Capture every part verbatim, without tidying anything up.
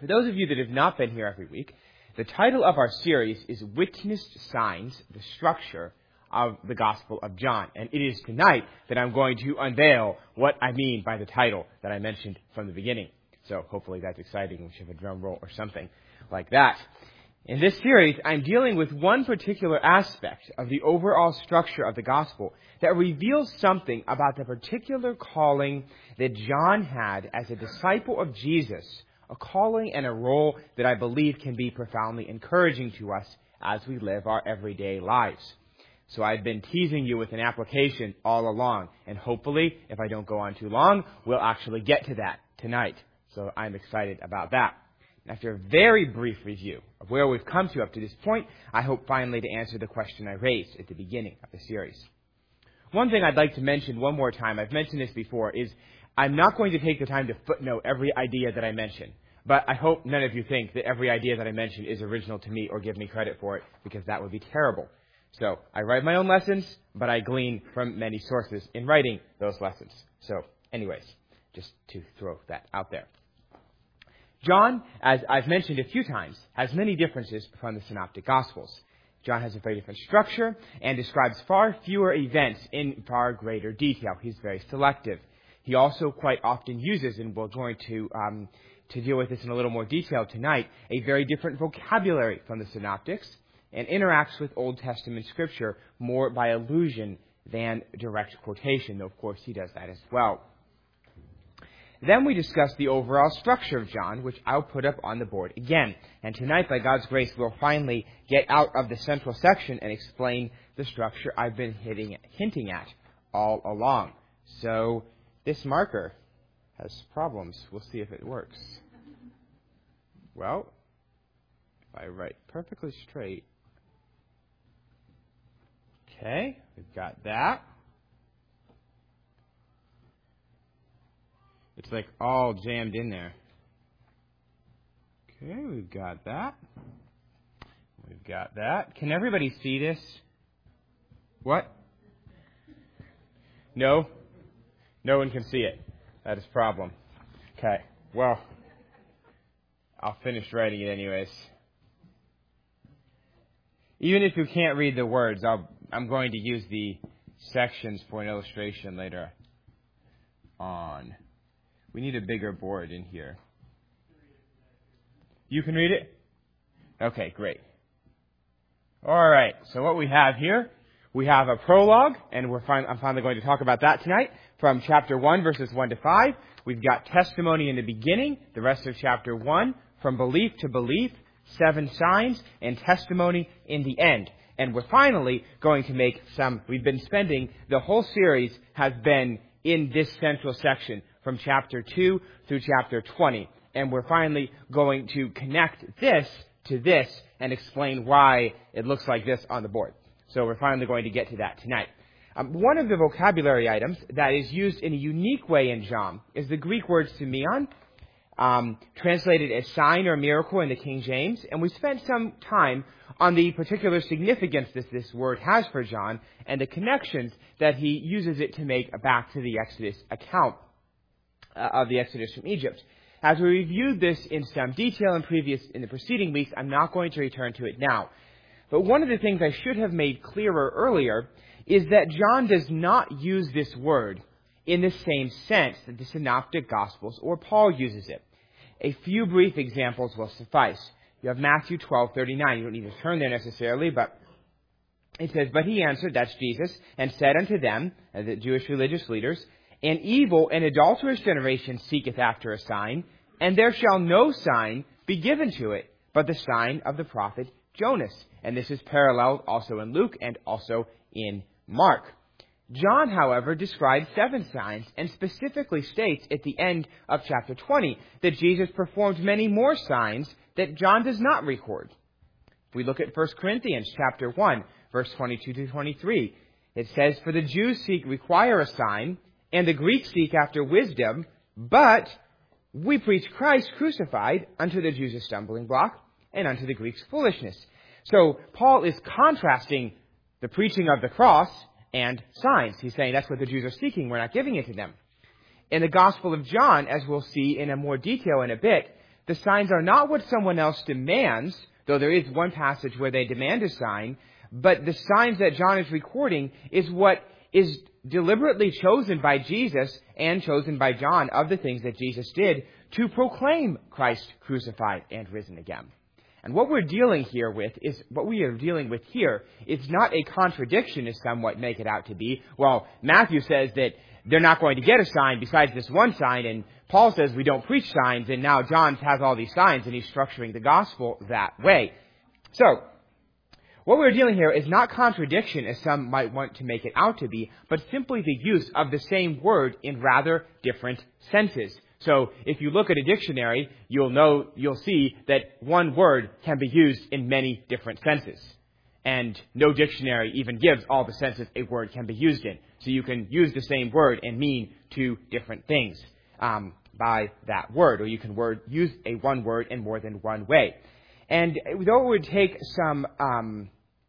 For those of you that have not been here every week, the title of our series is Witnessed Signs, the Structure of the Gospel of John. And it is tonight that I'm going to unveil what I mean by the title that I mentioned from the beginning. So hopefully that's exciting. We should have a drum roll or something like that. In this series, I'm dealing with one particular aspect of the overall structure of the Gospel that reveals something about the particular calling that John had as a disciple of Jesus, a calling and a role that I believe can be profoundly encouraging to us as we live our everyday lives. So I've been teasing you with an application all along, and hopefully, if I don't go on too long, we'll actually get to that tonight. So I'm excited about that. After a very brief review of where we've come to up to this point, I hope finally to answer the question I raised at the beginning of the series. One thing I'd like to mention one more time, I've mentioned this before, is I'm not going to take the time to footnote every idea that I mention. But I hope none of you think that every idea that I mention is original to me or give me credit for it, because that would be terrible. So I write my own lessons, but I glean from many sources in writing those lessons. So anyways, just to throw that out there. John, as I've mentioned a few times, has many differences from the Synoptic Gospels. John has a very different structure and describes far fewer events in far greater detail. He's very selective. He also quite often uses, and we're going to um, to deal with this in a little more detail tonight, a very different vocabulary from the Synoptics, and interacts with Old Testament Scripture more by allusion than direct quotation, though of course he does that as well. Then we discuss the overall structure of John, which I'll put up on the board again. And tonight, by God's grace, we'll finally get out of the central section and explain the structure I've been hitting, hinting at all along. So this marker has problems. We'll see if it works. Well, if I write perfectly straight. Okay, we've got that. It's like all jammed in there. Okay, we've got that. We've got that. Can everybody see this? What? No? No one can see it. That is a problem. Okay, well, I'll finish writing it anyways. Even if you can't read the words, I'll, I'm going to use the sections for an illustration later on. We need a bigger board in here. You can read it? Okay, great. All right, so what we have here, we have a prologue, and we're fin- I'm finally going to talk about that tonight, from chapter one, verses one to five. We've got testimony in the beginning, the rest of chapter one, from belief to belief, seven signs, and testimony in the end. And we're finally going to make some, we've been spending, the whole series has been in this central section, from chapter two through chapter twenty. And we're finally going to connect this to this and explain why it looks like this on the board. So we're finally going to get to that tonight. Um, one of the vocabulary items that is used in a unique way in John is the Greek word semeion, um, translated as sign or miracle in the King James. And we spent some time on the particular significance that this word has for John and the connections that he uses it to make back to the Exodus account. Uh, of the Exodus from Egypt. As we reviewed this in some detail in previous in the preceding weeks, I'm not going to return to it now. But one of the things I should have made clearer earlier is that John does not use this word in the same sense that the Synoptic Gospels or Paul uses it. A few brief examples will suffice. You have Matthew twelve thirty-nine. You don't need to turn there necessarily, but it says, "But he answered," that's Jesus, "and said unto them," the Jewish religious leaders, "An evil and adulterous generation seeketh after a sign, and there shall no sign be given to it, but the sign of the prophet Jonas." And this is paralleled also in Luke and also in Mark. John, however, describes seven signs and specifically states at the end of chapter twenty that Jesus performed many more signs that John does not record. If we look at First Corinthians chapter one, verse twenty-two to twenty-three, it says, "For the Jews seek require a sign, and the Greeks seek after wisdom, but we preach Christ crucified, unto the Jews a stumbling block, and unto the Greeks foolishness." So Paul is contrasting the preaching of the cross and signs. He's saying that's what the Jews are seeking. We're not giving it to them. In the Gospel of John, as we'll see in a more detail in a bit, The signs are not what someone else demands, though there is one passage where they demand a sign, but the signs that John is recording is what is deliberately chosen by Jesus and chosen by John of the things that Jesus did to proclaim Christ crucified and risen again. And what we're dealing here with is, what we are dealing with here is not a contradiction as some might make it out to be. Well, Matthew says that they're not going to get a sign besides this one sign, and Paul says we don't preach signs, and now John has all these signs, and he's structuring the gospel that way. So, what we're dealing here is not contradiction as some might want to make it out to be, but simply the use of the same word in rather different senses. So if you look at a dictionary, you'll know, you'll see that one word can be used in many different senses. And no dictionary even gives all the senses a word can be used in. So you can use the same word and mean two different things um, by that word, or you can word, use a one word in more than one way. And though it would take some, um,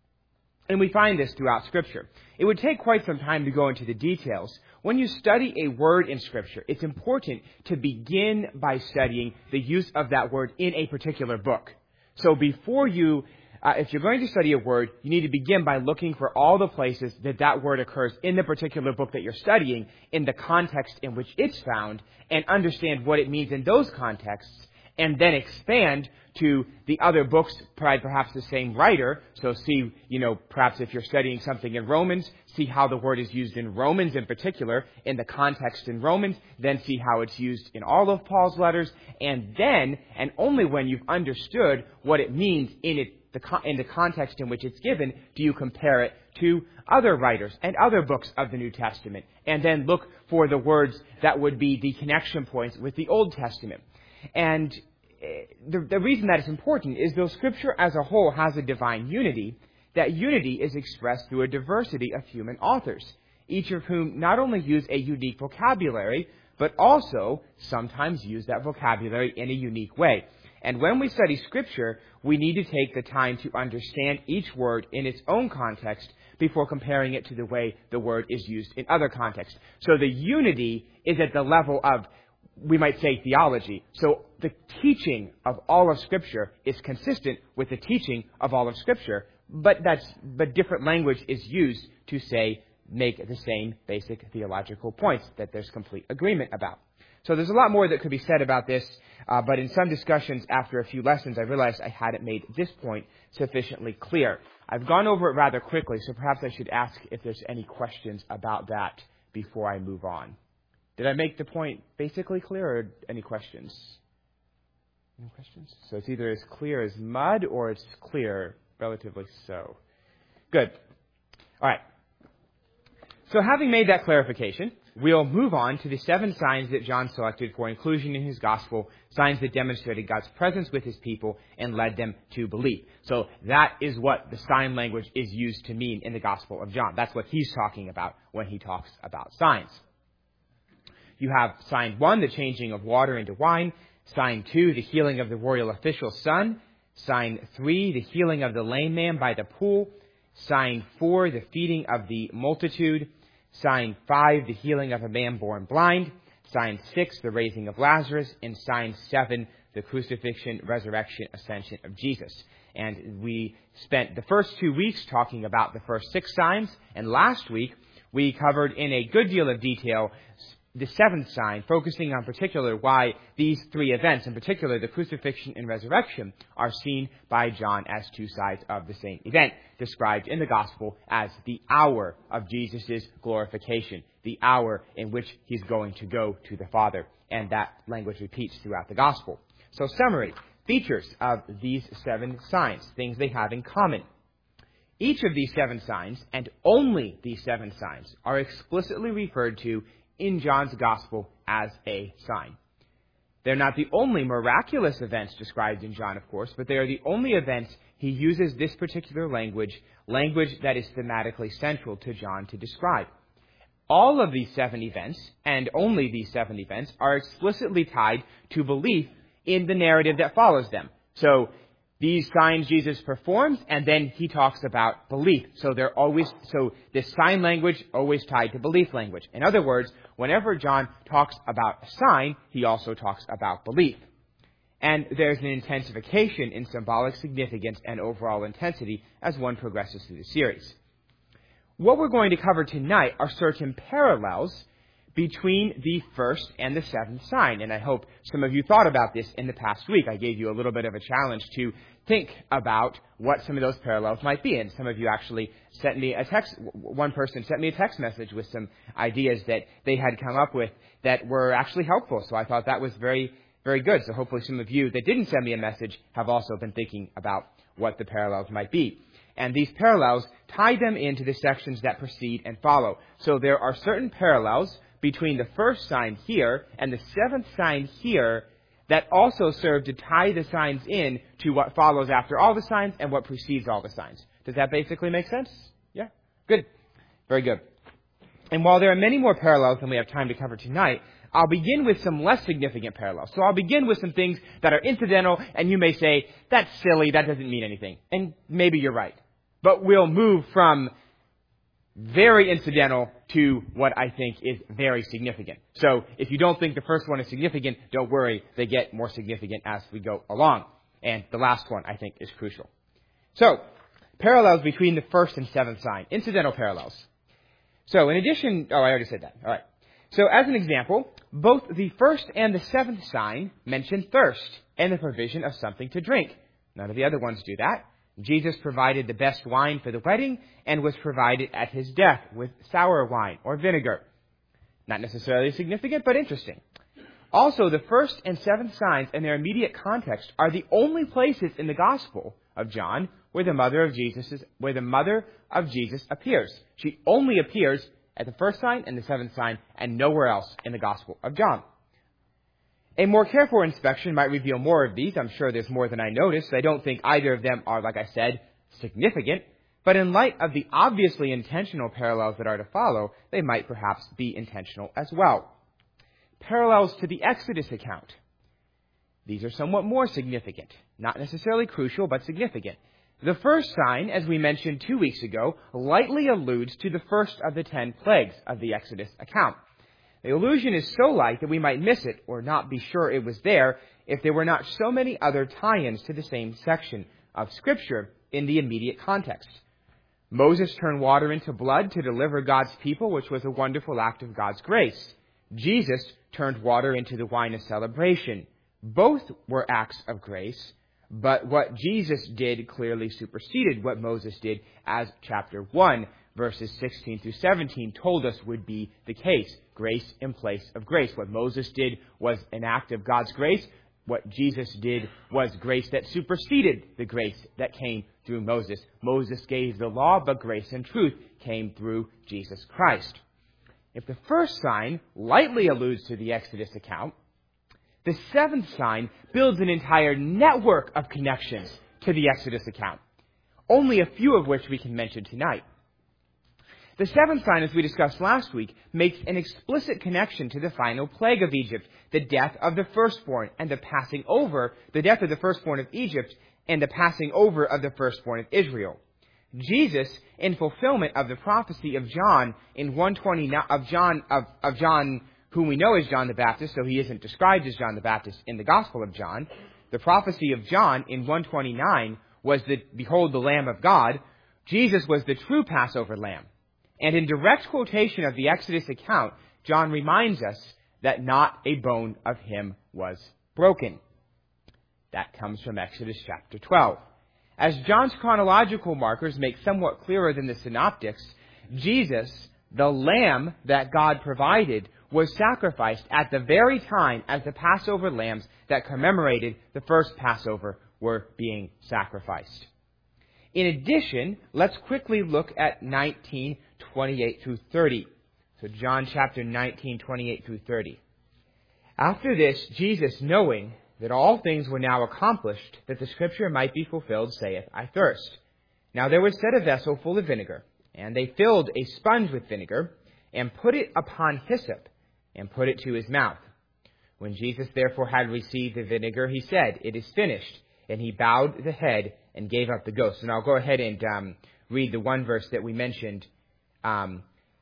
and we find this throughout Scripture, it would take quite some time to go into the details. When you study a word in Scripture, it's important to begin by studying the use of that word in a particular book. So before you, uh, if you're going to study a word, you need to begin by looking for all the places that that word occurs in the particular book that you're studying, in the context in which it's found, and understand what it means in those contexts, and then expand to the other books by perhaps the same writer. So see, you know, perhaps if you're studying something in Romans, see how the word is used in Romans in particular, in the context in Romans, then see how it's used in all of Paul's letters, and then, and only when you've understood what it means in it, the, in the context in which it's given, do you compare it to other writers and other books of the New Testament, and then look for the words that would be the connection points with the Old Testament. And the, the reason that is important is though Scripture as a whole has a divine unity, that unity is expressed through a diversity of human authors, each of whom not only use a unique vocabulary, but also sometimes use that vocabulary in a unique way. And when we study Scripture, we need to take the time to understand each word in its own context before comparing it to the way the word is used in other contexts. So the unity is at the level of, we might say, theology. So the teaching of all of Scripture is consistent with the teaching of all of Scripture, but that's but different language is used to say, make the same basic theological points that there's complete agreement about. So there's a lot more that could be said about this, uh, but in some discussions after a few lessons, I realized I hadn't made this point sufficiently clear. I've gone over it rather quickly, so perhaps I should ask if there's any questions about that before I move on. Did I make the point basically clear, or any questions? Any questions? So it's either as clear as mud, or it's clear, relatively so. Good. All right. So having made that clarification, we'll move on to the seven signs that John selected for inclusion in his gospel, signs that demonstrated God's presence with his people and led them to believe. So that is what the sign language is used to mean in the Gospel of John. That's what he's talking about when he talks about signs. You have sign one, the changing of water into wine. Sign two, the healing of the royal official's son. Sign three, the healing of the lame man by the pool. Sign four, the feeding of the multitude. Sign five, the healing of a man born blind. Sign six, the raising of Lazarus. And sign seven, the crucifixion, resurrection, ascension of Jesus. And we spent the first two weeks talking about the first six signs. And last week, we covered in a good deal of detail the seventh sign, focusing on particular why these three events, in particular the crucifixion and resurrection, are seen by John as two sides of the same event, described in the gospel as the hour of Jesus' glorification, the hour in which he's going to go to the Father. And that language repeats throughout the gospel. So summary, features of these seven signs, things they have in common. Each of these seven signs, and only these seven signs, are explicitly referred to in John's gospel as a sign. They're not the only miraculous events described in John, of course, but they are the only events he uses this particular language, language that is thematically central to John to describe. All of these seven events, and only these seven events, are explicitly tied to belief in the narrative that follows them. So these signs Jesus performs, and then he talks about belief. So they're always, so this sign language always tied to belief language. In other words, whenever John talks about a sign, he also talks about belief. and there's an intensification in symbolic significance and overall intensity as one progresses through the series. What we're going to cover tonight are certain parallels between the first and the seventh sign. And I hope some of you thought about this in the past week. I gave you a little bit of a challenge to think about what some of those parallels might be. And some of you actually sent me a text, one person sent me a text message with some ideas that they had come up with that were actually helpful. So I thought that was very, very good. So hopefully some of you that didn't send me a message have also been thinking about what the parallels might be. And these parallels tie them into the sections that precede and follow. So there are certain parallels between the first sign here and the seventh sign here that also serve to tie the signs in to what follows after all the signs and what precedes all the signs. Does that basically make sense? Yeah? Good. Very good. And while there are many more parallels than we have time to cover tonight, I'll begin with some less significant parallels. So I'll begin with some things that are incidental, and you may say, that's silly, that doesn't mean anything. And maybe you're right. But we'll move from very incidental to what I think is very significant. So if you don't think the first one is significant, don't worry. They get more significant as we go along. And the last one, I think, is crucial. So, parallels between the first and seventh sign. Incidental parallels. So in addition, oh, I already said that. All right. So as an example, both the first and the seventh sign mention thirst and the provision of something to drink. None of the other ones do that. Jesus provided the best wine for the wedding and was provided at his death with sour wine or vinegar. Not necessarily significant, but interesting. Also, the first and seventh signs and their immediate context are the only places in the Gospel of John where the mother of Jesus is, where the mother of Jesus appears. She only appears at the first sign and the seventh sign and nowhere else in the Gospel of John. A more careful inspection might reveal more of these. I'm sure there's more than I noticed. I don't think either of them are, like I said, significant. But in light of the obviously intentional parallels that are to follow, they might perhaps be intentional as well. Parallels to the Exodus account. These are somewhat more significant. Not necessarily crucial, but significant. The first sign, as we mentioned two weeks ago, lightly alludes to the first of the ten plagues of the Exodus account. The allusion is so light that we might miss it or not be sure it was there if there were not so many other tie-ins to the same section of Scripture in the immediate context. Moses turned water into blood to deliver God's people, which was a wonderful act of God's grace. Jesus turned water into the wine of celebration. Both were acts of grace, but what Jesus did clearly superseded what Moses did, as chapter one, verses sixteen through seventeen told us would be the case. Grace in place of grace. What Moses did was an act of God's grace. What Jesus did was grace that superseded the grace that came through Moses. Moses gave the law, but grace and truth came through Jesus Christ. If the first sign lightly alludes to the Exodus account, the seventh sign builds an entire network of connections to the Exodus account, only a few of which we can mention tonight. The seventh sign, as we discussed last week, makes an explicit connection to the final plague of Egypt, the death of the firstborn and the passing over, the death of the firstborn of Egypt and the passing over of the firstborn of Israel. Jesus, in fulfillment of the prophecy of John in one twenty-nine, of John, of, of John, whom we know as John the Baptist, so he isn't described as John the Baptist in the Gospel of John. The prophecy of John in one twenty-nine was that, behold, the Lamb of God. Jesus was the true Passover lamb. And in direct quotation of the Exodus account, John reminds us that not a bone of him was broken. That comes from Exodus chapter twelve. As John's chronological markers make somewhat clearer than the synoptics, Jesus, the lamb that God provided, was sacrificed at the very time as the Passover lambs that commemorated the first Passover were being sacrificed. In addition, let's quickly look at nineteen, twenty-eight through thirty. So John chapter nineteen, twenty-eight through thirty. After this, Jesus, knowing that all things were now accomplished, that the scripture might be fulfilled, saith, I thirst. Now there was set a vessel full of vinegar, and they filled a sponge with vinegar, and put it upon hyssop, and put it to his mouth. When Jesus therefore had received the vinegar, he said, It is finished. And he bowed the head and gave up the ghost. And I'll go ahead and um, read the one verse that we mentioned um,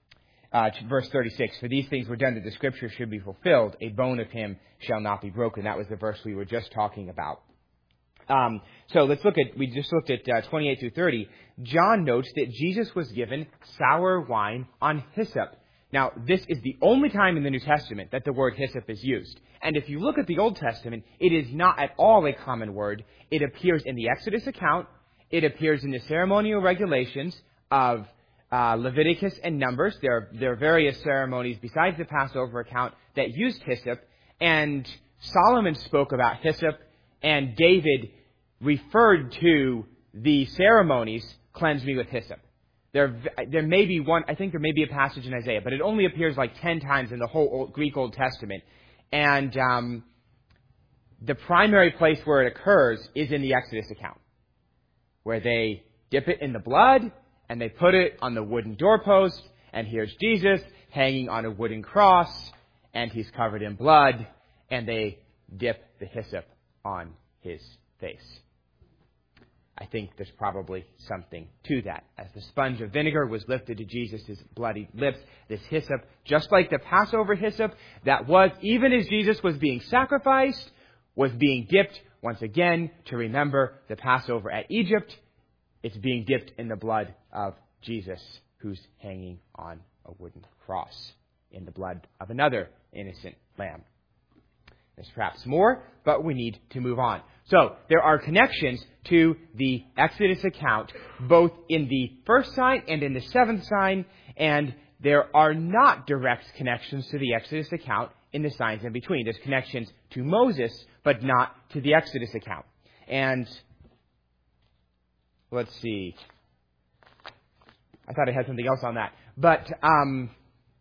Uh, verse thirty-six, for these things were done that the scripture should be fulfilled. A bone of him shall not be broken. That was the verse we were just talking about. Um, so let's look at, we just looked at uh, twenty-eight through thirty. John notes that Jesus was given sour wine on hyssop. Now, this is the only time in the New Testament that the word hyssop is used. And if you look at the Old Testament, it is not at all a common word. It appears in the Exodus account. It appears in the ceremonial regulations of uh, Leviticus and Numbers. There are, there are various ceremonies besides the Passover account that used hyssop. And Solomon spoke about hyssop, and David referred to the ceremonies, cleanse me with hyssop. There, there may be one, I think there may be a passage in Isaiah, but it only appears like ten times in the whole Old, Greek Old Testament. And um, the primary place where it occurs is in the Exodus account, where they dip it in the blood, and they put it on the wooden doorpost, and here's Jesus hanging on a wooden cross, and he's covered in blood, and they dip the hyssop on his face. I think there's probably something to that. As the sponge of vinegar was lifted to Jesus' bloody lips, this hyssop, just like the Passover hyssop, that was, even as Jesus was being sacrificed, was being dipped once again to remember the Passover at Egypt. It's being dipped in the blood of Jesus, who's hanging on a wooden cross, in the blood of another innocent lamb. There's perhaps more, but we need to move on. So, there are connections to the Exodus account, both in the first sign and in the seventh sign, and there are not direct connections to the Exodus account in the signs in between. There's connections to Moses, but not to the Exodus account. And, let's see. I thought I had something else on that. But, um...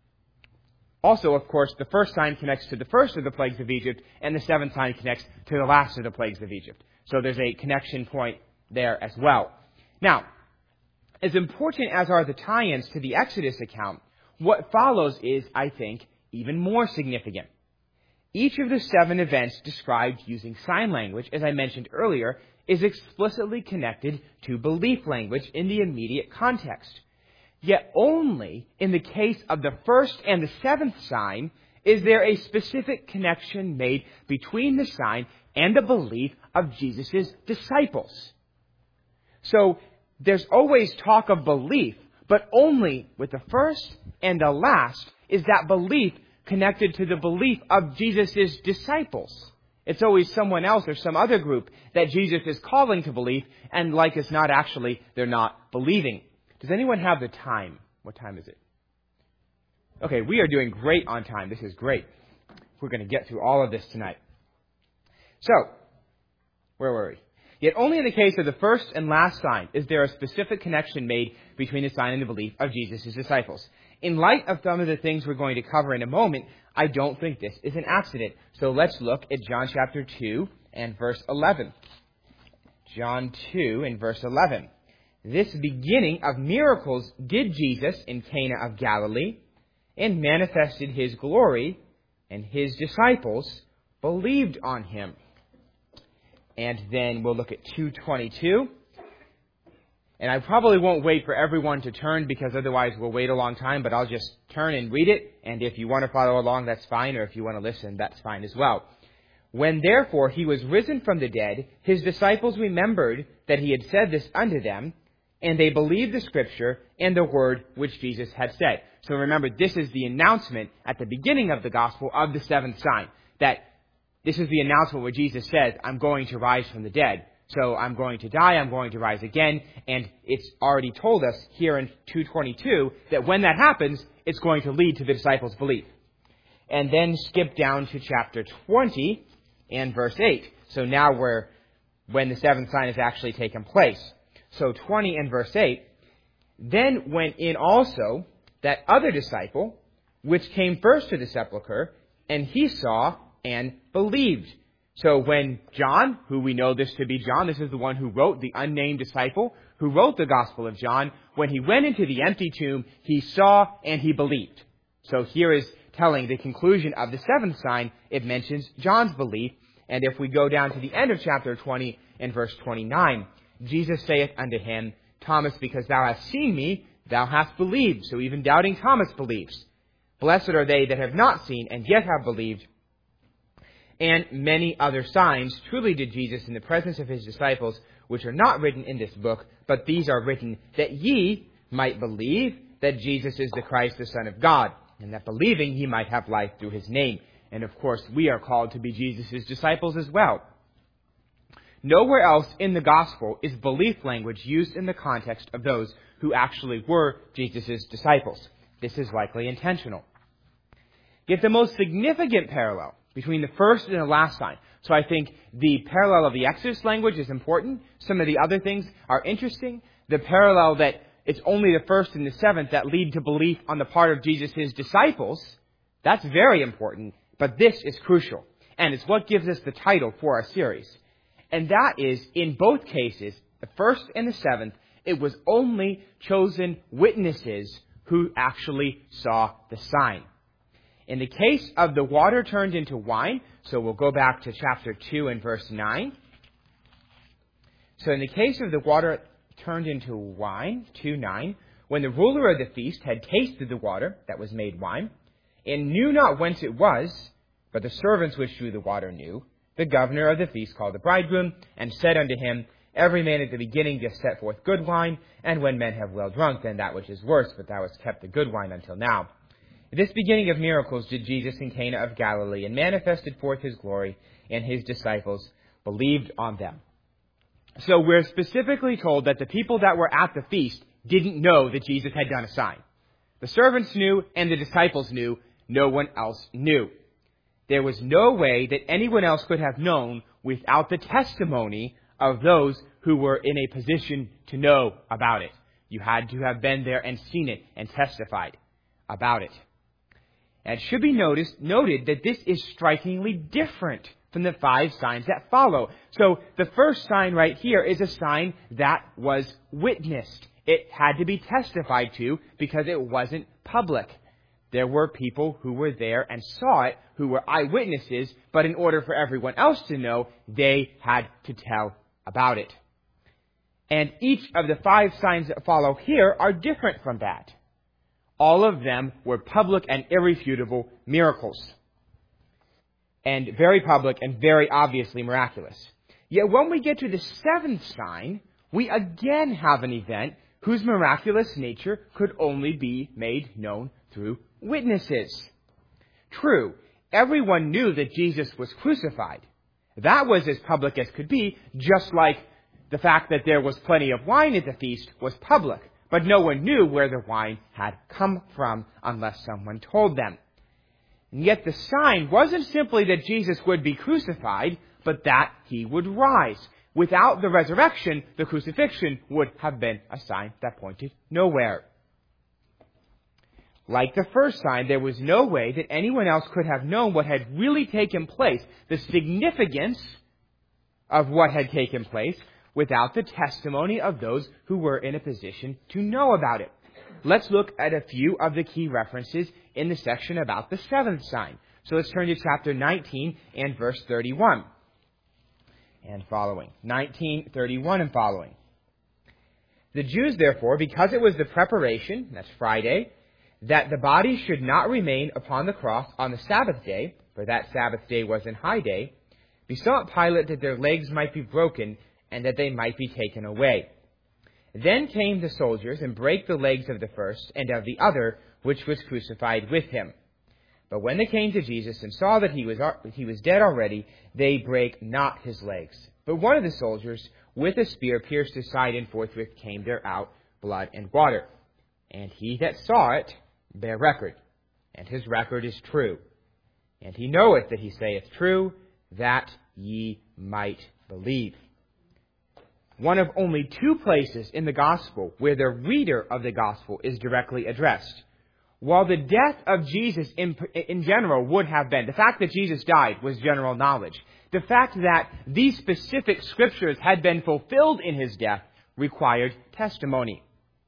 also, of course, the first sign connects to the first of the plagues of Egypt, and the seventh sign connects to the last of the plagues of Egypt. So there's a connection point there as well. Now, as important as are the tie-ins to the Exodus account, what follows is, I think, even more significant. Each of the seven events described using sign language, as I mentioned earlier, is explicitly connected to belief language in the immediate context. Yet only in the case of the first and the seventh sign is there a specific connection made between the sign and the belief of Jesus' disciples. So there's always talk of belief, but only with the first and the last is that belief connected to the belief of Jesus' disciples. It's always someone else or some other group that Jesus is calling to belief, and like as not, actually, they're not believing. Does anyone have the time? What time is it? Okay, we are doing great on time. This is great. We're going to get through all of this tonight. So, where were we? Yet only in the case of the first and last sign is there a specific connection made between the sign and the belief of Jesus' disciples. In light of some of the things we're going to cover in a moment, I don't think this is an accident. So let's look at John chapter two and verse eleven. John two and verse eleven. This beginning of miracles did Jesus in Cana of Galilee, and manifested his glory, and his disciples believed on him. And then we'll look at two twenty-two. And I probably won't wait for everyone to turn, because otherwise we'll wait a long time, but I'll just turn and read it. And if you want to follow along, that's fine. Or if you want to listen, that's fine as well. When therefore he was risen from the dead, his disciples remembered that he had said this unto them, and they believed the Scripture and the word which Jesus had said. So remember, this is the announcement at the beginning of the gospel of the seventh sign. That this is the announcement where Jesus says, I'm going to rise from the dead. So I'm going to die, I'm going to rise again. And it's already told us here in two twenty-two that when that happens, it's going to lead to the disciples' belief. And then skip down to chapter twenty and verse eight. So now we're when the seventh sign has actually taken place. So twenty and verse eight, then went in also that other disciple, which came first to the sepulchre, and he saw and believed. So when John, who we know this to be John, this is the one who wrote, the unnamed disciple, who wrote the Gospel of John, when he went into the empty tomb, he saw and he believed. So here is telling the conclusion of the seventh sign. It mentions John's belief. And if we go down to the end of chapter twenty and verse twenty-nine, Jesus saith unto him, Thomas, because thou hast seen me, Thou hast believed, so even doubting Thomas believes. Blessed are they that have not seen and yet have believed. And many other signs truly did Jesus in the presence of his disciples, which are not written in this book, but these are written that ye might believe that Jesus is the Christ, the Son of God, and that believing ye might have life through his name. And of course, we are called to be Jesus' disciples as well. Nowhere else in the gospel is belief language used in the context of those who actually were Jesus' disciples. This is likely intentional. Yet the most significant parallel between the first and the last sign. So I think the parallel of the Exodus language is important. Some of the other things are interesting. The parallel that it's only the first and the seventh that lead to belief on the part of Jesus' disciples, that's very important. But this is crucial. And it's what gives us the title for our series. And that is, in both cases, the first and the seventh, it was only chosen witnesses who actually saw the sign. In the case of the water turned into wine, so we'll go back to chapter two and verse nine. So in the case of the water turned into wine, two nine, when the ruler of the feast had tasted the water that was made wine, and knew not whence it was, but the servants which drew the water knew, the governor of the feast called the bridegroom, and said unto him, Every man at the beginning doth set forth good wine, and when men have well drunk, then that which is worse, but thou hast kept the good wine until now. This beginning of miracles did Jesus in Cana of Galilee, and manifested forth his glory, and his disciples believed on them. So we're specifically told that the people that were at the feast didn't know that Jesus had done a sign. The servants knew, and the disciples knew. No one else knew. There was no way that anyone else could have known without the testimony of those who were in a position to know about it. You had to have been there and seen it and testified about it. And it should be noticed, noted that this is strikingly different from the five signs that follow. So the first sign right here is a sign that was witnessed. It had to be testified to because it wasn't public. There were people who were there and saw it, who were eyewitnesses, but in order for everyone else to know, they had to tell about it. And each of the five signs that follow here are different from that. All of them were public and irrefutable miracles. And very public and very obviously miraculous. Yet when we get to the seventh sign, we again have an event whose miraculous nature could only be made known through witnesses. True, everyone knew that Jesus was crucified. That was as public as could be, just like the fact that there was plenty of wine at the feast was public. But no one knew where the wine had come from unless someone told them. And yet the sign wasn't simply that Jesus would be crucified, but that he would rise. Without the resurrection, the crucifixion would have been a sign that pointed nowhere. Like the first sign, there was no way that anyone else could have known what had really taken place, the significance of what had taken place, without the testimony of those who were in a position to know about it. Let's look at a few of the key references in the section about the seventh sign. So let's turn to chapter nineteen and verse thirty-one and following. nineteen, thirty-one and following. The Jews, therefore, because it was the preparation, that's Friday, that the body should not remain upon the cross on the Sabbath day, for that Sabbath day was an high day, besought Pilate that their legs might be broken and that they might be taken away. Then came the soldiers and brake the legs of the first and of the other, which was crucified with him. But when they came to Jesus and saw that he was he was dead already, they brake not his legs. But one of the soldiers with a spear pierced his side, and forthwith came there out blood and water. And he that saw it bare record, and his record is true. And he knoweth that he saith true, that ye might believe. One of only two places in the gospel where the reader of the gospel is directly addressed. While the death of Jesus in, in general would have been, the fact that Jesus died was general knowledge. The fact that these specific scriptures had been fulfilled in his death required testimony.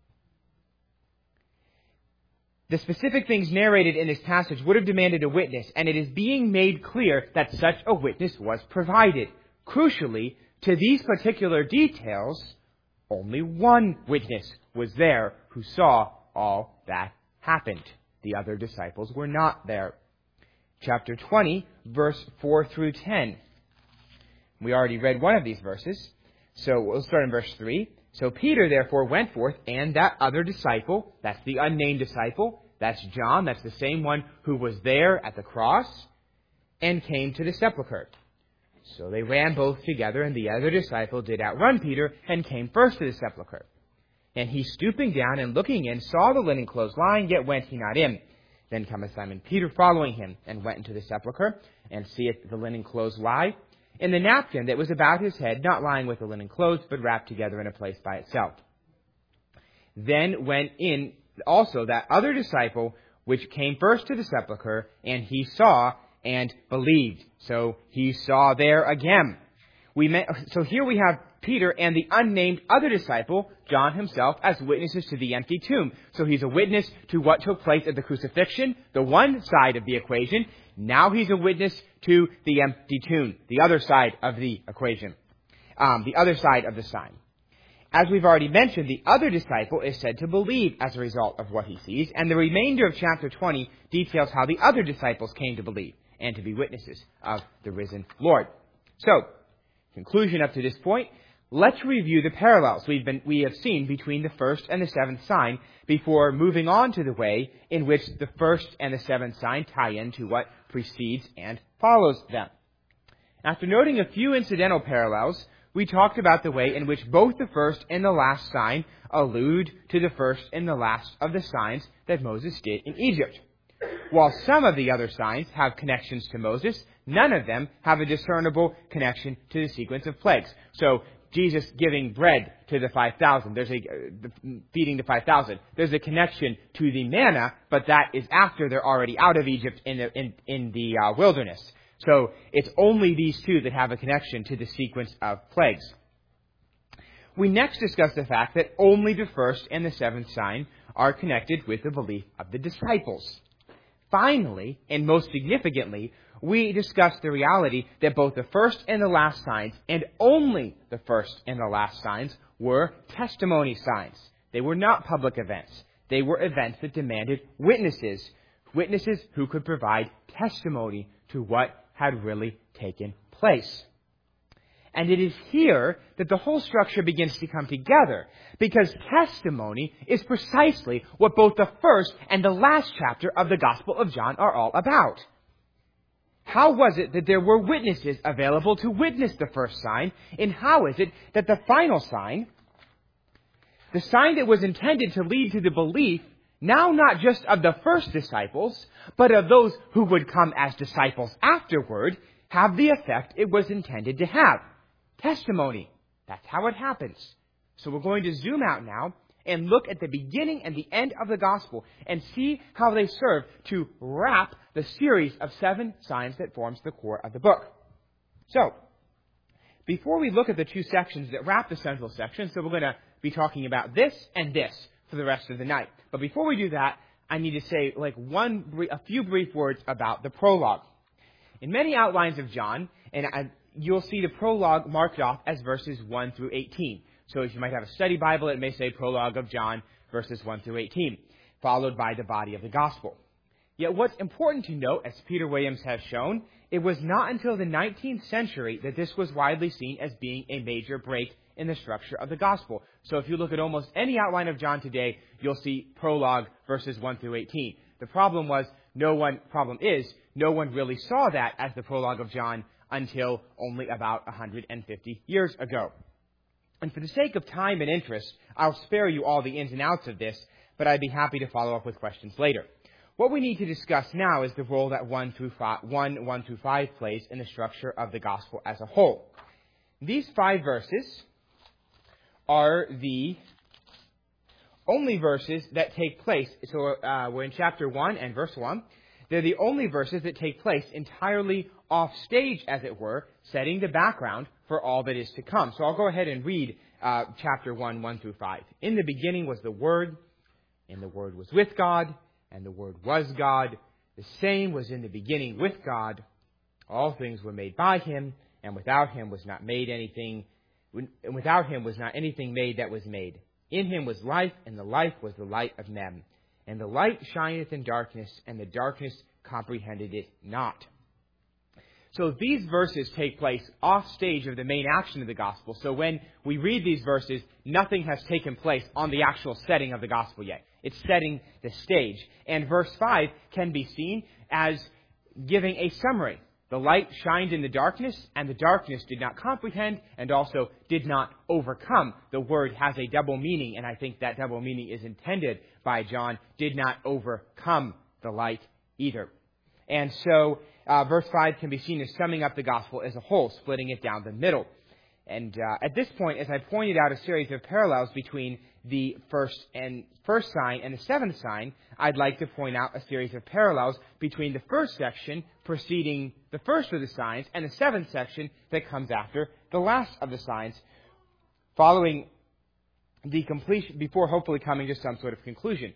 The specific things narrated in this passage would have demanded a witness, and it is being made clear that such a witness was provided. Crucially, to these particular details, only one witness was there who saw all that happened. The other disciples were not there. Chapter twenty, verse four through ten. We already read one of these verses, so we'll start in verse three. So Peter therefore went forth, and that other disciple, that's the unnamed disciple, that's John, that's the same one who was there at the cross, and came to the sepulchre. So they ran both together, and the other disciple did outrun Peter, and came first to the sepulchre. And he, stooping down and looking in, saw the linen clothes lying, yet went he not in. Then cometh Simon Peter following him, and went into the sepulchre, and seeth the linen clothes lie, and the napkin that was about his head, not lying with the linen clothes, but wrapped together in a place by itself. Then went in also that other disciple, which came first to the sepulchre, and he saw and believed. So he saw there again. We met, so here we have Peter and the unnamed other disciple, John himself, as witnesses to the empty tomb. So he's a witness to what took place at the crucifixion, the one side of the equation. Now he's a witness to the empty tomb, the other side of the equation, um, the other side of the sign. As we've already mentioned, the other disciple is said to believe as a result of what he sees, and the remainder of chapter twenty details how the other disciples came to believe and to be witnesses of the risen Lord. So, conclusion up to this point, let's review the parallels we've been, we have seen between the first and the seventh sign before moving on to the way in which the first and the seventh sign tie into what precedes and follows them. After noting a few incidental parallels, we talked about the way in which both the first and the last sign allude to the first and the last of the signs that Moses did in Egypt. While some of the other signs have connections to Moses, none of them have a discernible connection to the sequence of plagues. So, Jesus giving bread to the five thousand, there's a, uh, feeding the five thousand, there's a connection to the manna, but that is after they're already out of Egypt in the, in, in the uh, wilderness. So, it's only these two that have a connection to the sequence of plagues. We next discuss the fact that only the first and the seventh sign are connected with the belief of the disciples. Finally, and most significantly, we discuss the reality that both the first and the last signs, and only the first and the last signs, were testimony signs. They were not public events. They were events that demanded witnesses, witnesses who could provide testimony to what had really taken place. And it is here that the whole structure begins to come together, because testimony is precisely what both the first and the last chapter of the Gospel of John are all about. How was it that there were witnesses available to witness the first sign, and how is it that the final sign, the sign that was intended to lead to the belief, now not just of the first disciples, but of those who would come as disciples afterward, have the effect it was intended to have? Testimony. That's how it happens. So we're going to zoom out now and look at the beginning and the end of the gospel and see how they serve to wrap the series of seven signs that forms the core of the book. So, before we look at the two sections that wrap the central section, so we're going to be talking about this and this for the rest of the night. But before we do that, I need to say like one, a few brief words about the prologue. In many outlines of John, and I, you'll see the prologue marked off as verses one through eighteen. So if you might have a study Bible, it may say prologue of John, verses one through eighteen, followed by the body of the gospel. Yet what's important to note, as Peter Williams has shown, it was not until the nineteenth century that this was widely seen as being a major break in the structure of the gospel. So if you look at almost any outline of John today, you'll see prologue verses one through eighteen. The problem was, no one, problem is, no one really saw that as the prologue of John until only about one hundred fifty years ago. And for the sake of time and interest, I'll spare you all the ins and outs of this, but I'd be happy to follow up with questions later. What we need to discuss now is the role that one through five, one, one through five plays in the structure of the gospel as a whole. These five verses are the only verses that take place. So uh, we're in chapter one and verse one. They're the only verses that take place entirely off stage, as it were, setting the background for all that is to come. So I'll go ahead and read uh, chapter one, one through five. In the beginning was the Word, and the Word was with God, and the Word was God. The same was in the beginning with God. All things were made by Him, and without Him was not made anything And without him was not anything made that was made. In him was life, and the life was the light of men. And the light shineth in darkness, and the darkness comprehended it not. So these verses take place off stage of the main action of the gospel. So when we read these verses, nothing has taken place on the actual setting of the gospel yet. It's setting the stage. And verse five can be seen as giving a summary. The light shined in the darkness, and the darkness did not comprehend and also did not overcome. The word has a double meaning, and I think that double meaning is intended by John. Did not overcome the light either. And so uh, verse five can be seen as summing up the gospel as a whole, splitting it down the middle. And uh, at this point, as I pointed out a series of parallels between the first and first sign and the seventh sign, I'd like to point out a series of parallels between the first section preceding the first of the signs and the seventh section that comes after the last of the signs, following the completion, before hopefully coming to some sort of conclusion.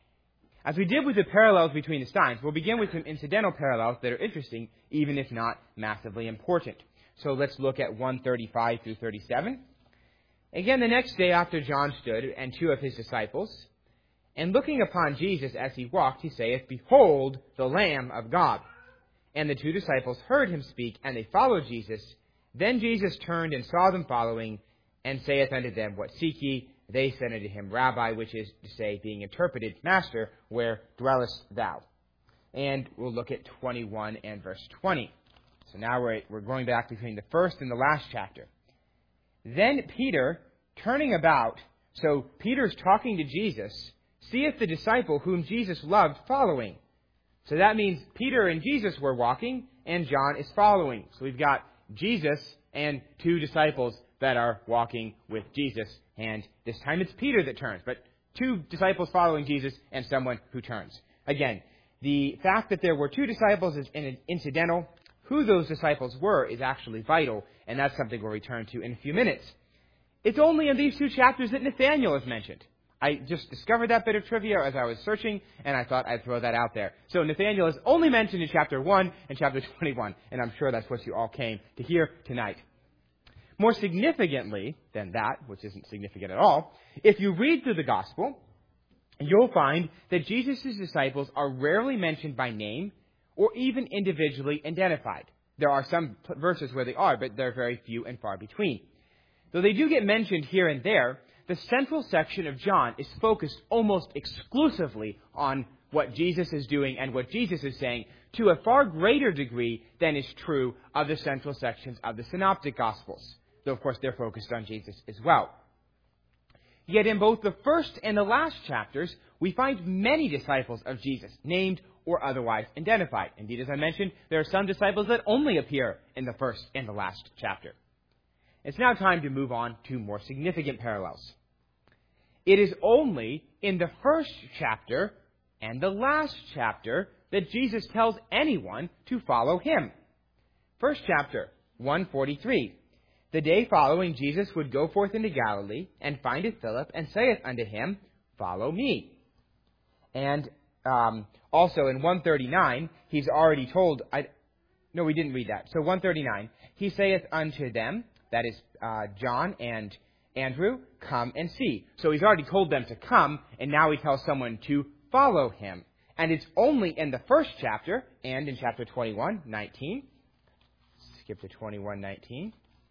As we did with the parallels between the signs, we'll begin with some incidental parallels that are interesting, even if not massively important. So let's look at one thirty-five through thirty-seven. Again, the next day after John stood, and two of his disciples, and looking upon Jesus as he walked, he saith, Behold, the Lamb of God. And the two disciples heard him speak, and they followed Jesus. Then Jesus turned and saw them following, and saith unto them, What seek ye? They said unto him, Rabbi, which is to say, being interpreted, Master, where dwellest thou? And we'll look at twenty-one and verse twenty. So now we're, we're going back between the first and the last chapter. Then Peter, turning about, so Peter's talking to Jesus, seeth the disciple whom Jesus loved following. So that means Peter and Jesus were walking, and John is following. So we've got Jesus and two disciples that are walking with Jesus. And this time it's Peter that turns, but two disciples following Jesus and someone who turns. Again, the fact that there were two disciples is incidental. Who those disciples were is actually vital, and that's something we'll return to in a few minutes. It's only in these two chapters that Nathanael is mentioned. I just discovered that bit of trivia as I was searching, and I thought I'd throw that out there. So Nathanael is only mentioned in chapter one and chapter twenty-one, and I'm sure that's what you all came to hear tonight. More significantly than that, which isn't significant at all, if you read through the gospel, you'll find that Jesus' disciples are rarely mentioned by name or even individually identified. There are some verses where they are, but they're very few and far between. Though they do get mentioned here and there, the central section of John is focused almost exclusively on what Jesus is doing and what Jesus is saying to a far greater degree than is true of the central sections of the Synoptic Gospels. Though, of course, they're focused on Jesus as well. Yet in both the first and the last chapters, we find many disciples of Jesus, named or otherwise identified. Indeed, as I mentioned, there are some disciples that only appear in the first and the last chapter. It's now time to move on to more significant parallels. It is only in the first chapter and the last chapter that Jesus tells anyone to follow him. First chapter, one forty-three. The day following, Jesus would go forth into Galilee, and findeth Philip, and saith unto him, Follow me. And um, also in one thirty-nine, he's already told, I, no, we didn't read that. So one thirty-nine, he saith unto them, that is uh, John and Andrew, Come and see. So he's already told them to come, and now he tells someone to follow him. And it's only in the first chapter, and in chapter twenty-one, nineteen. Skip to twenty-one, nineteen.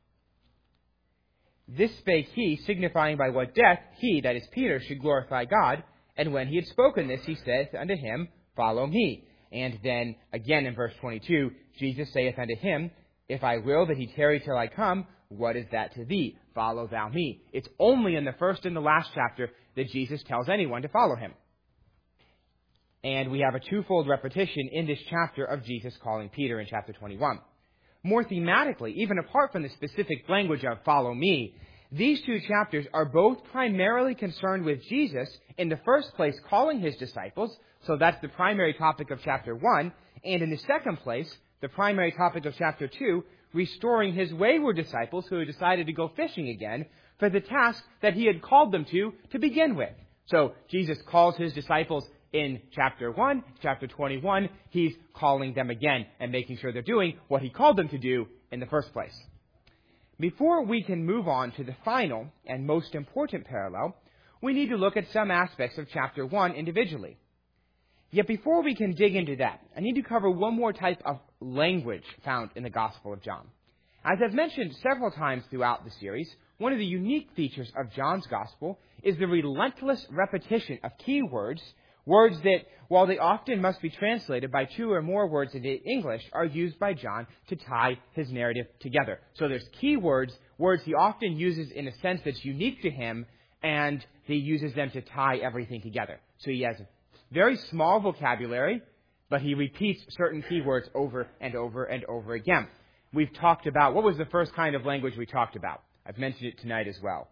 This spake he, signifying by what death he, that is Peter, should glorify God. And when he had spoken this, he saith unto him, Follow me. And then again in verse twenty-two, Jesus saith unto him, If I will that he tarry till I come, what is that to thee? Follow thou me. It's only in the first and the last chapter that Jesus tells anyone to follow him. And we have a twofold repetition in this chapter of Jesus calling Peter in chapter twenty-one. More thematically, even apart from the specific language of follow me, these two chapters are both primarily concerned with Jesus, in the first place calling his disciples, so that's the primary topic of chapter one, and in the second place, the primary topic of chapter two, restoring his wayward disciples who had decided to go fishing again for the task that he had called them to to begin with. So Jesus calls his disciples in chapter one, chapter twenty-one, he's calling them again and making sure they're doing what he called them to do in the first place. Before we can move on to the final and most important parallel, we need to look at some aspects of chapter one individually. Yet before we can dig into that, I need to cover one more type of language found in the Gospel of John. As I've mentioned several times throughout the series, one of the unique features of John's Gospel is the relentless repetition of key words, words that, while they often must be translated by two or more words into English, are used by John to tie his narrative together. So there's key words, words he often uses in a sense that's unique to him, and he uses them to tie everything together. So he has very small vocabulary, but he repeats certain keywords over and over and over again. We've talked about, what was the first kind of language we talked about? I've mentioned it tonight as well.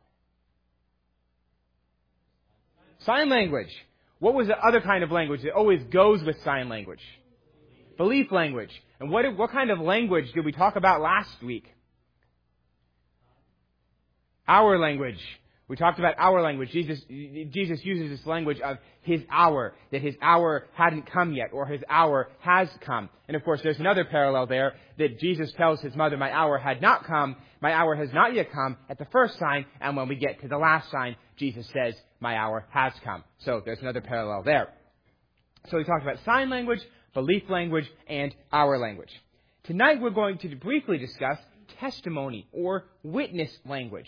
Sign language. What was the other kind of language that always goes with sign language? Belief language. And what, what kind of language did we talk about last week? Our language. We talked about our language. Jesus, Jesus uses this language of his hour, that his hour hadn't come yet, or his hour has come. And of course, there's another parallel there, that Jesus tells his mother, my hour had not come, my hour has not yet come, at the first sign, and when we get to the last sign, Jesus says, my hour has come. So there's another parallel there. So we talked about sign language, belief language, and our language. Tonight we're going to briefly discuss testimony, or witness language.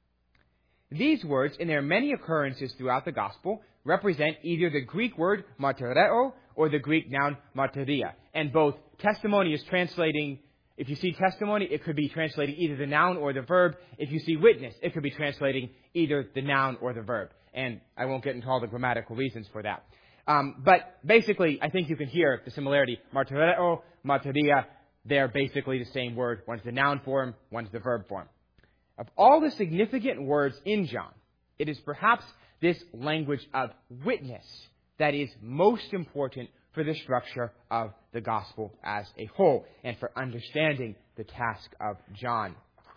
These words, in their many occurrences throughout the Gospel, represent either the Greek word martyreo or the Greek noun martyria. And both testimony is translating, if you see testimony, it could be translating either the noun or the verb. If you see witness, it could be translating either the noun or the verb. And I won't get into all the grammatical reasons for that. Um, but basically, I think you can hear the similarity. Martyreo, martyria, they're basically the same word. One's the noun form, one's the verb form. Of all the significant words in John, it is perhaps this language of witness that is most important for the structure of the gospel as a whole and for understanding the task of John.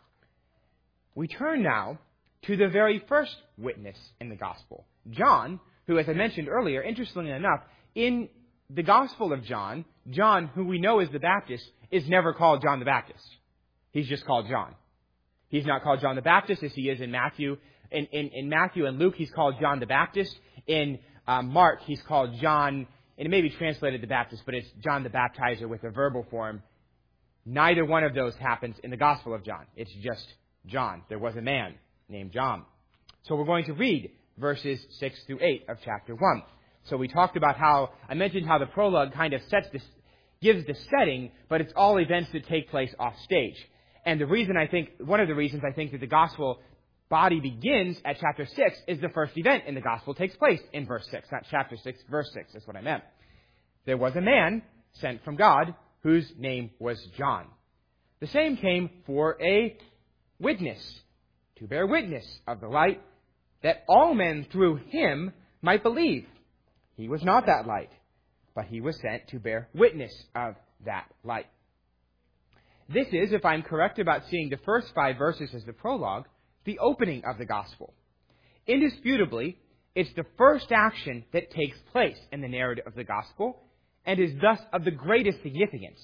We turn now to the very first witness in the gospel, John, who, as I mentioned earlier, interestingly enough, in the Gospel of John, John, who we know is the Baptist, is never called John the Baptist. He's just called John. He's not called John the Baptist as he is in Matthew. In, in, in Matthew and Luke, he's called John the Baptist. In uh, Mark, he's called John, and it may be translated the Baptist, but it's John the Baptizer with a verbal form. Neither one of those happens in the Gospel of John. It's just John. There was a man named John. So we're going to read verses six through eight of chapter one. So we talked about how, I mentioned how the prologue kind of sets this, gives the setting, but it's all events that take place off stage. And the reason I think, one of the reasons I think that the gospel body begins at chapter six is the first event in the gospel takes place in verse six, not chapter six, verse six, that's what I meant. There was a man sent from God whose name was John. The same came for a witness, to bear witness of the light, that all men through him might believe. He was not that light, but he was sent to bear witness of that light. This is, if I'm correct about seeing the first five verses as the prologue, the opening of the gospel. Indisputably, it's the first action that takes place in the narrative of the gospel and is thus of the greatest significance.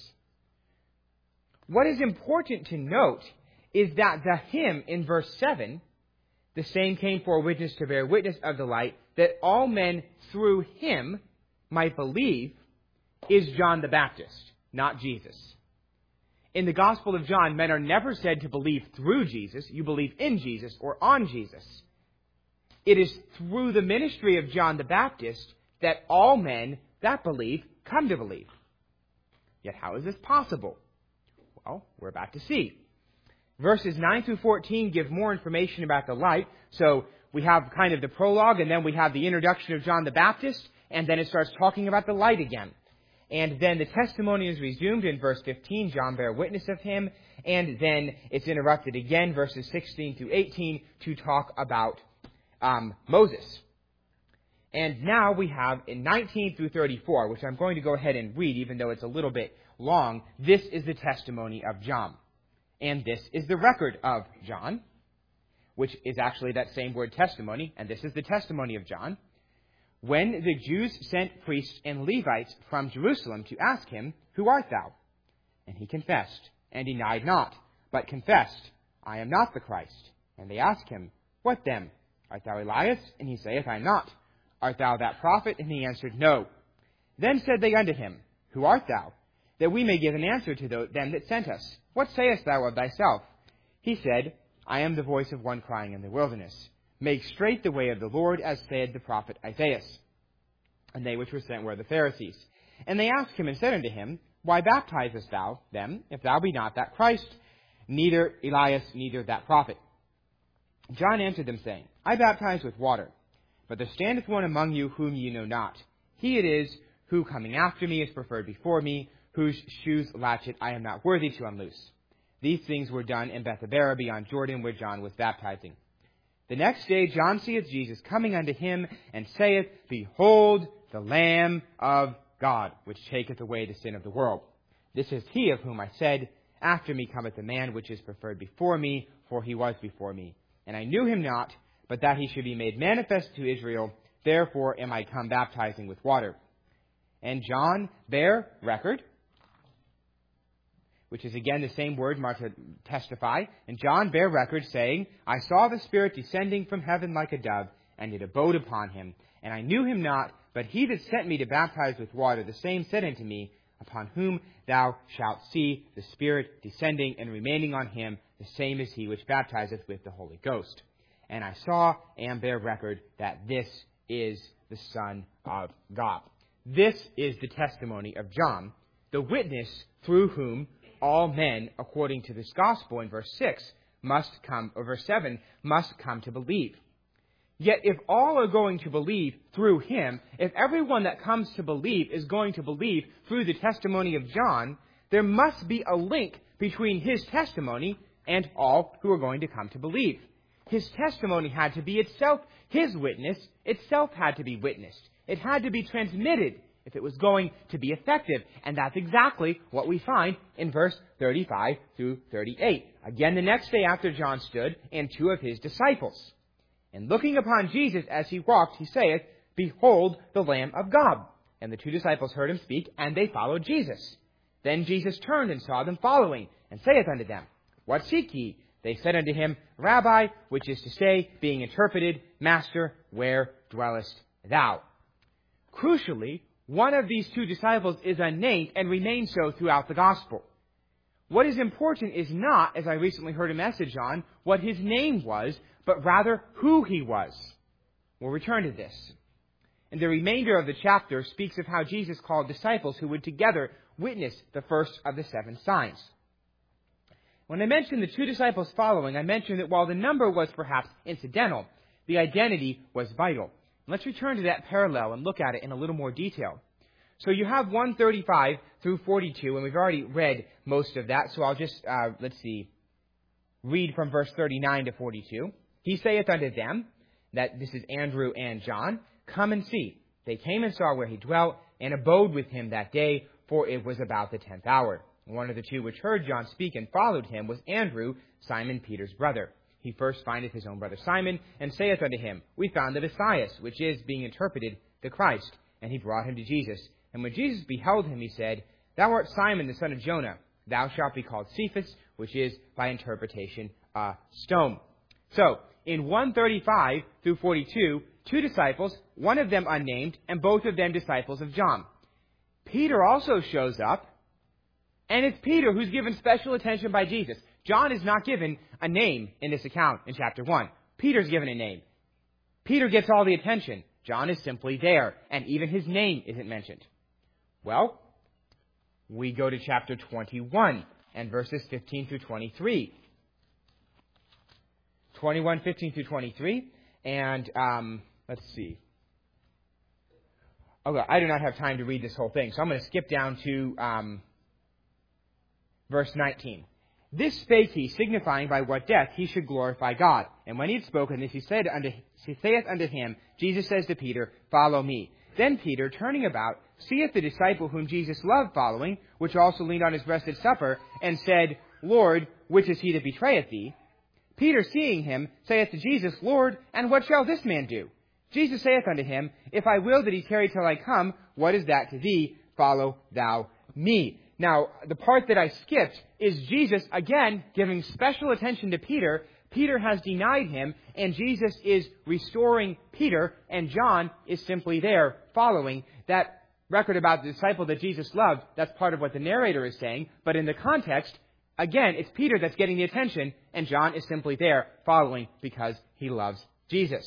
What is important to note is that the hymn in verse seven, the same came for a witness to bear witness of the light, that all men through him might believe, is John the Baptist, not Jesus. In the Gospel of John, men are never said to believe through Jesus. You believe in Jesus or on Jesus. It is through the ministry of John the Baptist that all men that believe come to believe. Yet how is this possible? Well, we're about to see. Verses nine through fourteen give more information about the light. So we have kind of the prologue, and then we have the introduction of John the Baptist, and then it starts talking about the light again. And then the testimony is resumed in verse fifteen, John bare witness of him, and then it's interrupted again, verses sixteen through eighteen, to talk about um, Moses. And now we have in nineteen through thirty-four, which I'm going to go ahead and read, even though it's a little bit long. This is the testimony of John. And this is the record of John, which is actually that same word testimony, and this is the testimony of John. When the Jews sent priests and Levites from Jerusalem to ask him, Who art thou? And he confessed, and denied not, but confessed, I am not the Christ. And they ask him, What then? Art thou Elias? And he saith, I am not. Art thou that prophet? And he answered, No. Then said they unto him, Who art thou? That we may give an answer to them that sent us. What sayest thou of thyself? He said, I am the voice of one crying in the wilderness. Make straight the way of the Lord, as said the prophet Isaiah. And they which were sent were the Pharisees. And they asked him and said unto him, Why baptizest thou them, if thou be not that Christ, neither Elias, neither that prophet? John answered them, saying, I baptize with water, but there standeth one among you whom ye know not. He it is, who coming after me is preferred before me, whose shoes latchet I am not worthy to unloose. These things were done in Bethabara beyond Jordan, where John was baptizing. The next day John seeth Jesus coming unto him, and saith, Behold the Lamb of God, which taketh away the sin of the world. This is he of whom I said, After me cometh a man which is preferred before me, for he was before me. And I knew him not, but that he should be made manifest to Israel. Therefore am I come baptizing with water. And John bare record, which is again the same word marked to testify. And John bare record, saying, I saw the Spirit descending from heaven like a dove, and it abode upon him. And I knew him not, but he that sent me to baptize with water, the same said unto me, Upon whom thou shalt see the Spirit descending and remaining on him, the same is he which baptizeth with the Holy Ghost. And I saw and bear record that this is the Son of God. This is the testimony of John, the witness through whom all men, according to this gospel in verse six, must come, or verse seven, must come to believe. Yet if all are going to believe through him, if everyone that comes to believe is going to believe through the testimony of John, there must be a link between his testimony and all who are going to come to believe. His testimony had to be itself, his witness itself had to be witnessed. It had to be transmitted if it was going to be effective. And that's exactly what we find in verse thirty-five through thirty-eight. Again, the next day after John stood, and two of his disciples. And looking upon Jesus as he walked, he saith, Behold the Lamb of God. And the two disciples heard him speak, and they followed Jesus. Then Jesus turned and saw them following, and saith unto them, What seek ye? They said unto him, Rabbi, which is to say, being interpreted, Master, where dwellest thou? Crucially, one of these two disciples is unnamed and remains so throughout the gospel. What is important is not, as I recently heard a message on, what his name was, but rather who he was. We'll return to this. And the remainder of the chapter speaks of how Jesus called disciples who would together witness the first of the seven signs. When I mentioned the two disciples following, I mentioned that while the number was perhaps incidental, the identity was vital. Let's return to that parallel and look at it in a little more detail. So you have one thirty-five through forty-two, and we've already read most of that, so I'll just, uh, let's see, read from verse thirty-nine to forty-two. He saith unto them, that this is Andrew and John, Come and see. They came and saw where he dwelt, and abode with him that day, for it was about the tenth hour. One of the two which heard John speak and followed him was Andrew, Simon Peter's brother. He first findeth his own brother Simon, and saith unto him, We found the Messiah, which is, being interpreted, the Christ. And he brought him to Jesus. And when Jesus beheld him, he said, Thou art Simon the son of Jonah. Thou shalt be called Cephas, which is, by interpretation, a stone. So, in one thirty-five through forty-two, two disciples, one of them unnamed, and both of them disciples of John. Peter also shows up, and it's Peter who's given special attention by Jesus. John is not given a name in this account in chapter one. Peter's given a name. Peter gets all the attention. John is simply there, and even his name isn't mentioned. Well, we go to chapter twenty-one and verses fifteen through twenty-three. twenty-one, fifteen through twenty-three, and um, let's see. Okay, I do not have time to read this whole thing, so I'm going to skip down to um, verse nineteen. This spake he, signifying by what death he should glorify God. And when he had spoken this, he said unto, he saith unto him, Jesus says to Peter, Follow me. Then Peter, turning about, seeth the disciple whom Jesus loved following, which also leaned on his breast at supper, and said, Lord, which is he that betrayeth thee? Peter, seeing him, saith to Jesus, Lord, and what shall this man do? Jesus saith unto him, If I will that he tarry till I come, what is that to thee? Follow thou me. Now, the part that I skipped is Jesus, again, giving special attention to Peter. Peter has denied him, and Jesus is restoring Peter, and John is simply there following. That record about the disciple that Jesus loved, that's part of what the narrator is saying. But in the context, again, it's Peter that's getting the attention, and John is simply there following because he loves Jesus.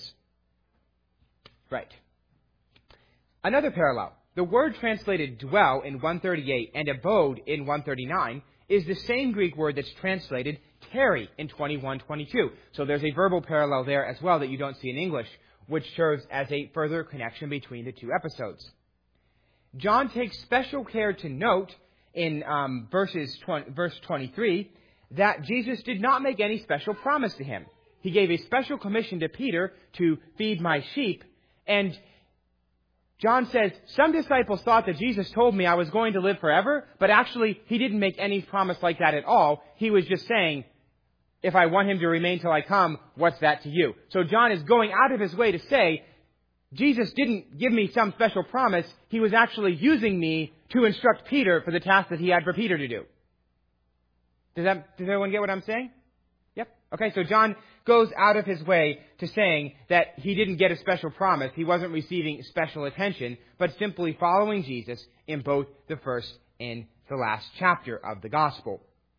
Right. Another parallel. The word translated dwell in one thirty-eight and abode in one thirty-nine is the same Greek word that's translated tarry in twenty-one twenty-two. So there's a verbal parallel there as well that you don't see in English, which serves as a further connection between the two episodes. John takes special care to note in um, verses twenty, verse twenty-three that Jesus did not make any special promise to him. He gave a special commission to Peter to feed my sheep, and John says, some disciples thought that Jesus told me I was going to live forever, but actually he didn't make any promise like that at all. He was just saying, if I want him to remain till I come, what's that to you? So John is going out of his way to say, Jesus didn't give me some special promise. He was actually using me to instruct Peter for the task that he had for Peter to do. Does that, does everyone get what I'm saying? Yep. Okay, so John goes out of his way to saying that he didn't get a special promise. He wasn't receiving special attention, but simply following Jesus in both the first and the last chapter of the gospel.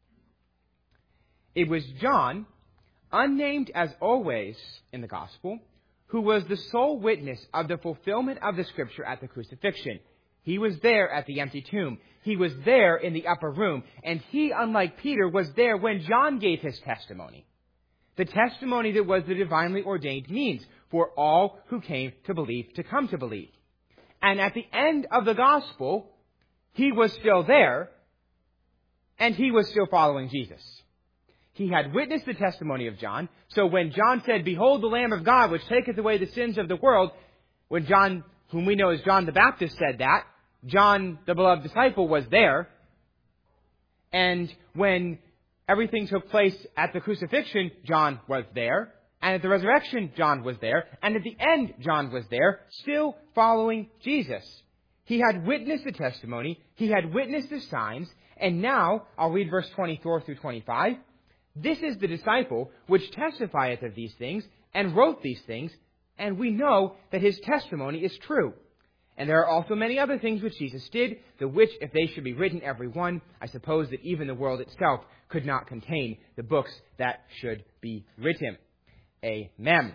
It was John, unnamed as always in the gospel, who was the sole witness of the fulfillment of the scripture at the crucifixion. He was there at the empty tomb. He was there in the upper room. And he, unlike Peter, was there when John gave his testimony. The testimony that was the divinely ordained means for all who came to believe to come to believe. And at the end of the gospel, he was still there, and he was still following Jesus. He had witnessed the testimony of John. So when John said, behold the Lamb of God, which taketh away the sins of the world, when John, whom we know as John the Baptist, said that, John, the beloved disciple, was there. And when everything took place at the crucifixion, John was there. And at the resurrection, John was there. And at the end, John was there, still following Jesus. He had witnessed the testimony. He had witnessed the signs. And now, I'll read verse twenty-four through twenty-five. This is the disciple which testifieth of these things, and wrote these things, and we know that his testimony is true. And there are also many other things which Jesus did, the which, if they should be written every one, I suppose that even the world itself could not contain the books that should be written. Amen.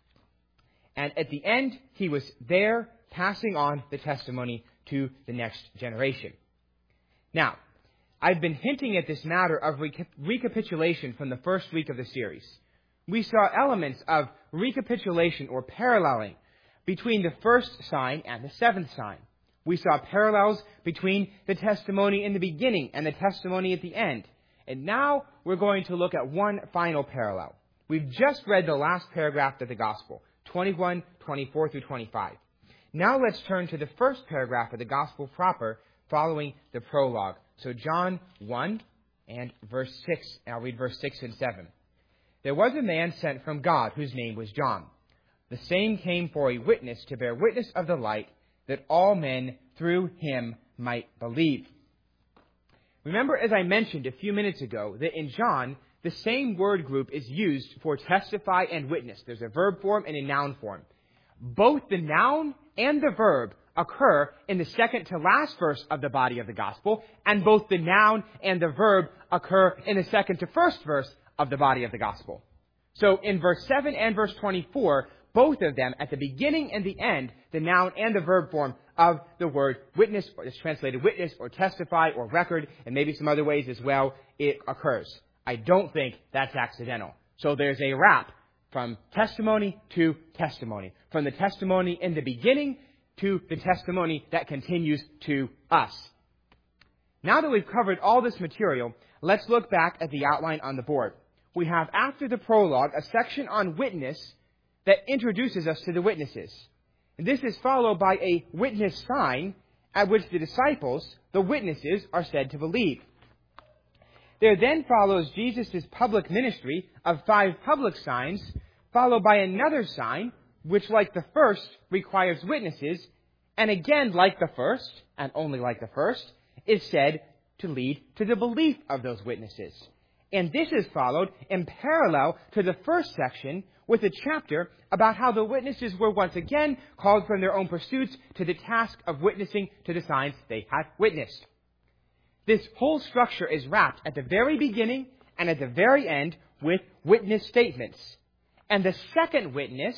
And at the end, he was there passing on the testimony to the next generation. Now, I've been hinting at this matter of reca- recapitulation from the first week of the series. We saw elements of recapitulation or paralleling between the first sign and the seventh sign. We saw parallels between the testimony in the beginning and the testimony at the end. And now we're going to look at one final parallel. We've just read the last paragraph of the Gospel, twenty-one, twenty-four through twenty-five. Now let's turn to the first paragraph of the Gospel proper, following the prologue. So John one and verse six, and I'll read verse six and seven. There was a man sent from God whose name was John. The same came for a witness to bear witness of the light, that all men through him might believe. Remember, as I mentioned a few minutes ago, that in John, the same word group is used for testify and witness. There's a verb form and a noun form. Both the noun and the verb occur in the second to last verse of the body of the gospel, and both the noun and the verb occur in the second to first verse of the body of the gospel. So in verse seven and verse twenty-four, both of them, at the beginning and the end, the noun and the verb form of the word witness, or it's translated witness, or testify, or record, and maybe some other ways as well, it occurs. I don't think that's accidental. So there's a wrap from testimony to testimony. From the testimony in the beginning to the testimony that continues to us. Now that we've covered all this material, let's look back at the outline on the board. We have, after the prologue, a section on witness that introduces us to the witnesses. And this is followed by a witness sign at which the disciples, the witnesses, are said to believe. There then follows Jesus' public ministry of five public signs, followed by another sign, which, like the first, requires witnesses, and again, like the first, and only like the first, is said to lead to the belief of those witnesses. And this is followed in parallel to the first section with a chapter about how the witnesses were once again called from their own pursuits to the task of witnessing to the signs they had witnessed. This whole structure is wrapped at the very beginning and at the very end with witness statements. And the second witness,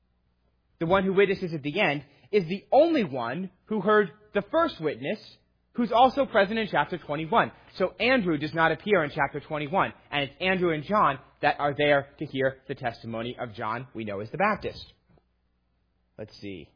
the one who witnesses at the end, is the only one who heard the first witness, who's also present in chapter twenty-one. So Andrew does not appear in chapter twenty-one, and it's Andrew and John that are there to hear the testimony of John, we know as the Baptist. Let's see.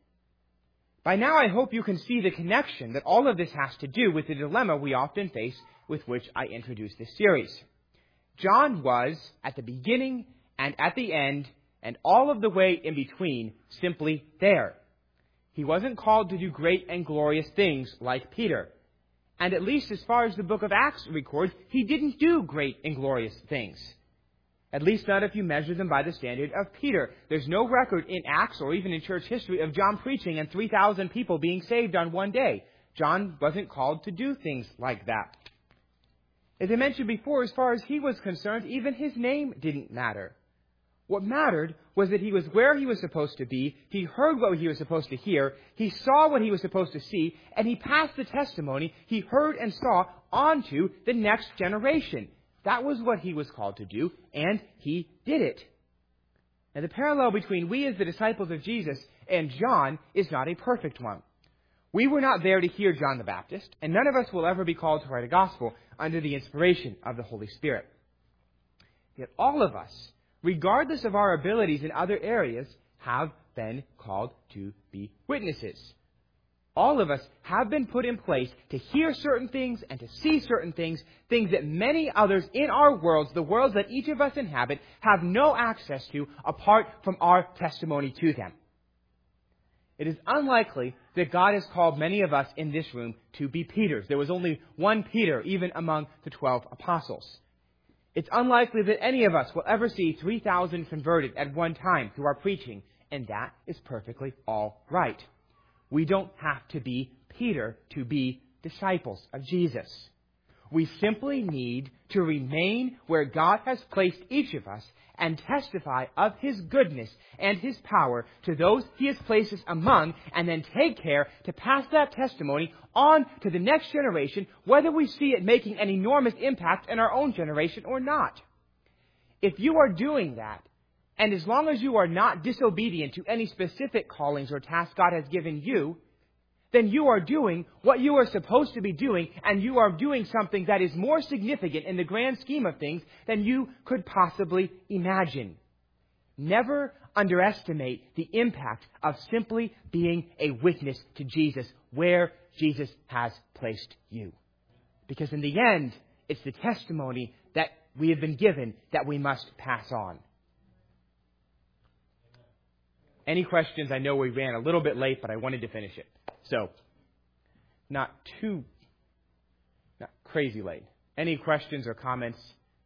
By now I hope you can see the connection that all of this has to do with the dilemma we often face with which I introduced this series. John was, at the beginning and at the end, and all of the way in between, simply there. He wasn't called to do great and glorious things like Peter. And at least as far as the book of Acts records, he didn't do great and glorious things. At least not if you measure them by the standard of Peter. There's no record in Acts or even in church history of John preaching and three thousand people being saved on one day. John wasn't called to do things like that. As I mentioned before, as far as he was concerned, even his name didn't matter. What mattered was that he was where he was supposed to be, he heard what he was supposed to hear, he saw what he was supposed to see, and he passed the testimony he heard and saw on to the next generation. That was what he was called to do, and he did it. Now, the parallel between we as the disciples of Jesus and John is not a perfect one. We were not there to hear John the Baptist, and none of us will ever be called to write a gospel under the inspiration of the Holy Spirit. Yet all of us, regardless of our abilities in other areas, have been called to be witnesses. All of us have been put in place to hear certain things and to see certain things, things that many others in our worlds, the worlds that each of us inhabit, have no access to apart from our testimony to them. It is unlikely that God has called many of us in this room to be Peters. There was only one Peter, even among the twelve apostles. It's unlikely that any of us will ever see three thousand converted at one time through our preaching, and that is perfectly all right. We don't have to be Peter to be disciples of Jesus. We simply need to remain where God has placed each of us and testify of His goodness and His power to those He has placed us among, and then take care to pass that testimony on to the next generation, whether we see it making an enormous impact in our own generation or not. If you are doing that, and as long as you are not disobedient to any specific callings or tasks God has given you, then you are doing what you are supposed to be doing, and you are doing something that is more significant in the grand scheme of things than you could possibly imagine. Never underestimate the impact of simply being a witness to Jesus where Jesus has placed you. Because in the end, it's the testimony that we have been given that we must pass on. Any questions? I know we ran a little bit late, but I wanted to finish it. So, not too, not crazy late. Any questions or comments